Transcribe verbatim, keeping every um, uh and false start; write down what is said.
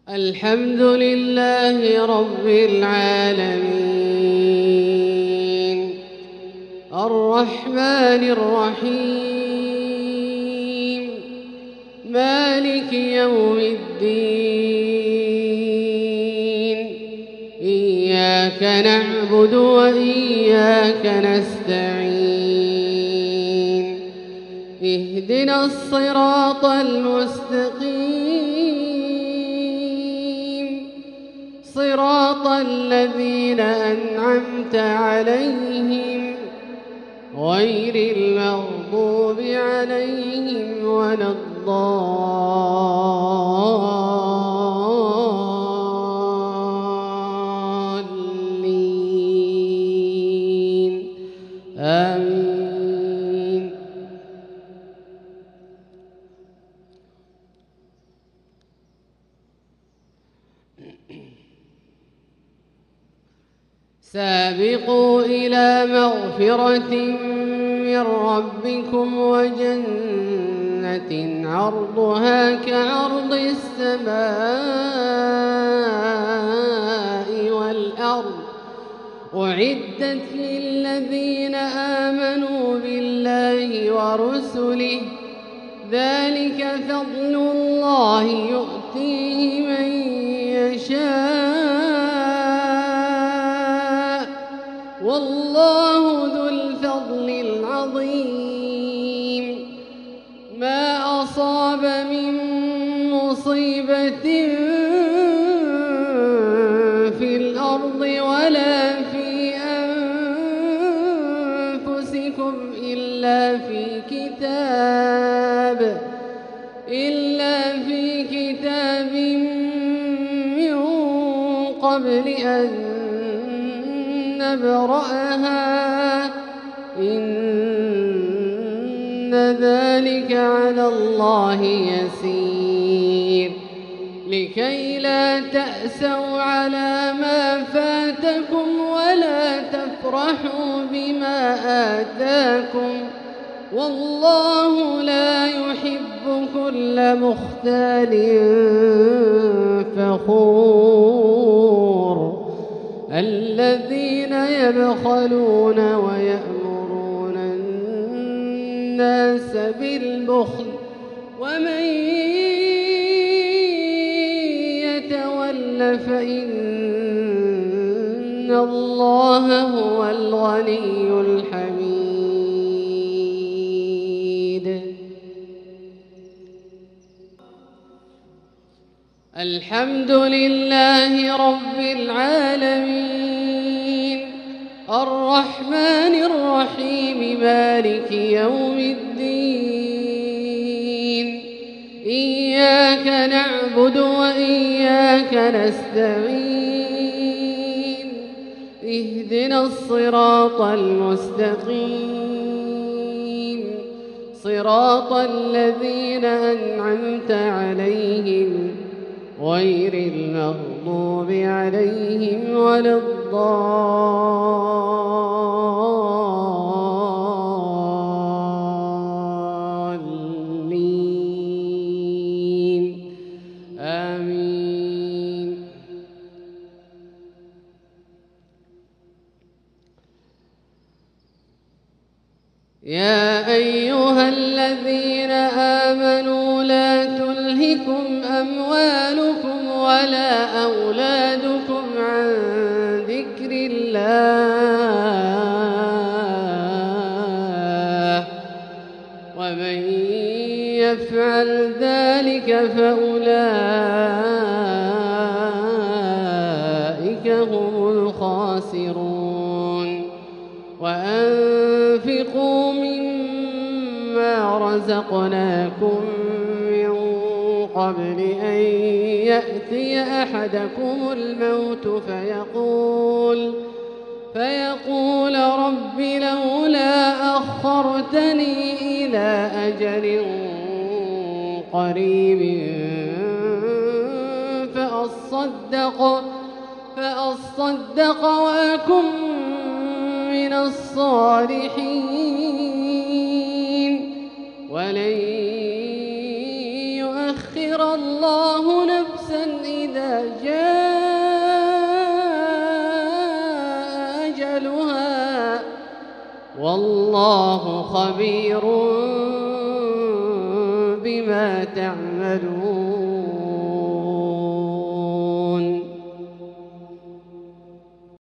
الحمد لله رب العالمين الرحمن الرحيم مالك يوم الدين إياك نعبد وإياك نستعين اهدنا الصراط المستقيم صراط الذين أنعمت عليهم غير المغضوب عليهم ولا الضالين آمين. سابقوا إلى مغفرة من ربكم وجنة عرضها كعرض السماء والأرض أعدت للذين آمنوا بالله ورسله ذلك فضل الله يؤتيه من يشاء والله ذو الفضل العظيم. ما أصاب من مصيبة في الأرض ولا في أنفسكم إلا في كتاب إلا في كتاب من قبل أن نبرأها إن ذلك على الله يسير. لكي لا تأسوا على ما فاتكم ولا تفرحوا بما آتاكم والله لا يحب كل مختال فخور. الذين يبخلون ويأمرون الناس بالبخل ومن يتول فإن الله هو الغني الحميد. الحمد لله رب العالمين الرحمن الرحيم مالك يوم الدين إياك نعبد وإياك نستعين اهدنا الصراط المستقيم صراط الذين أنعمت عليهم غير المغضوب عليهم ولا الضالين آمين. يا أيها الذين آمنوا لا تلهكم أموالكم ولا أولادكم عن ذكر الله ومن يفعل ذلك فأولئك هم الخاسرون. وأنفقوا مما رزقناكم من قبل أن يأتي أحدكم الموت فيقول فيقول رب لولا أخرتني إلى أجل قريب فأصدق فأصدق وأكن من الصالحين ولن يؤخر الله نفسا إذا إذا جاء أجلها والله خبير بما تعملون.